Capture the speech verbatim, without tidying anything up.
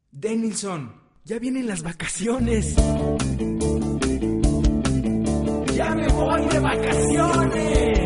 Denilson, ya vienen las vacaciones. ¡Ya me voy de vacaciones!